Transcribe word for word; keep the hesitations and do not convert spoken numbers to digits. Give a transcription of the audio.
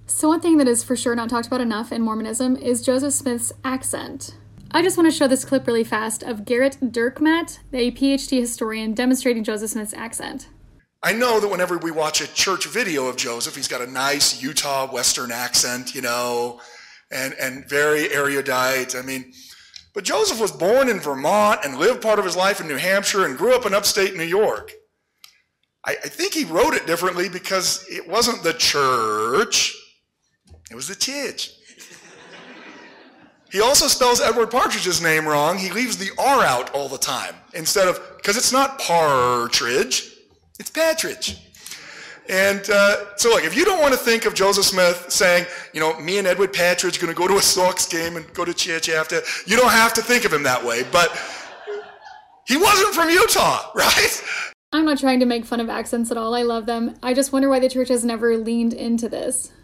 So one thing that is for sure not talked about enough in Mormonism is Joseph Smith's accent. I just want to show this clip really fast of Garrett Dirkmaat, a P H D historian, demonstrating Joseph Smith's accent. I know that whenever we watch a church video of Joseph, he's got a nice Utah Western accent, you know, and, and very erudite. I mean, but Joseph was born in Vermont and lived part of his life in New Hampshire and grew up in upstate New York. I, I think he wrote it differently because it wasn't the church, it was the church. He also spells Edward Partridge's name wrong. He leaves the R out all the time instead of, because it's not Partridge, it's Patridge. And uh, so look, if you don't want to think of Joseph Smith saying, you know, me and Edward Patridge going to go to a Sox game and go to church after, you don't have to think of him that way. But he wasn't from Utah, right? I'm not trying to make fun of accents at all. I love them. I just wonder why the church has never leaned into this.